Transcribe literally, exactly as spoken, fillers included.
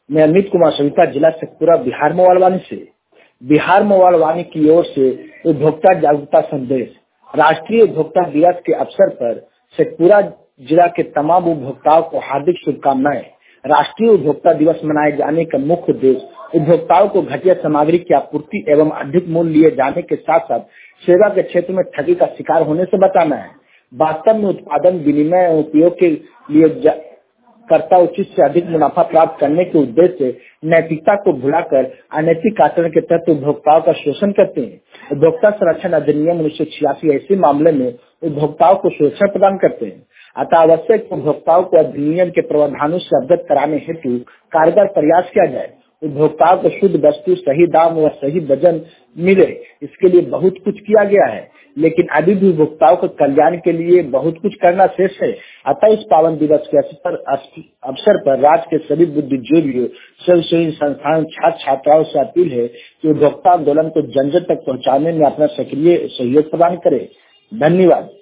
मैं अमित कुमार सविता, जिला शेखपुरा, बिहार मोबाइल वाणी से। बिहार मोबाइल वाणी की ओर से उपभोक्ता जागरूकता संदेश। राष्ट्रीय उपभोक्ता दिवस के अवसर पर शेखपुरा जिला के तमाम उपभोक्ताओं को हार्दिक शुभकामनाएं। राष्ट्रीय उपभोक्ता दिवस मनाए जाने का मुख्य उद्देश्य उपभोक्ताओं को घटिया सामग्री की आपूर्ति एवं अधिक मूल्य लिए जाने के साथ साथ सेवा के क्षेत्र में ठगी का शिकार होने से बचाना है। वास्तव में उत्पादन, विनिमय एवं उपयोग के लिए कर्ता उचित से अधिक मुनाफा प्राप्त करने के उद्देश्य से नैतिकता को भुलाकर अनैतिक आचरण के तहत उपभोक्ताओं का शोषण करते हैं। उपभोक्ता संरक्षण अधिनियम उन्नीस सौ छियासी ऐसे मामले में उपभोक्ताओं को सुरक्षा प्रदान करते हैं। अतः आवश्यक उपभोक्ताओं को अधिनियम के प्रावधानों से अवगत कराने हेतु कारगर प्रयास किया जाए। उपभोक्ताओं को शुद्ध वस्तु, सही दाम व सही वजन मिले, इसके लिए बहुत कुछ किया गया है, लेकिन अभी भी उपभोक्ताओं के कल्याण के लिए बहुत कुछ करना शेष है। अतः इस पावन दिवस के अवसर पर राज्य के सभी बुद्धिजीवियों, स्वयंसेवी संस्थानों, छात्र छात्राओं से अपील है कि उपभोक्ता आंदोलन को जन जन तक पहुँचाने में अपना सक्रिय सहयोग प्रदान करें। धन्यवाद।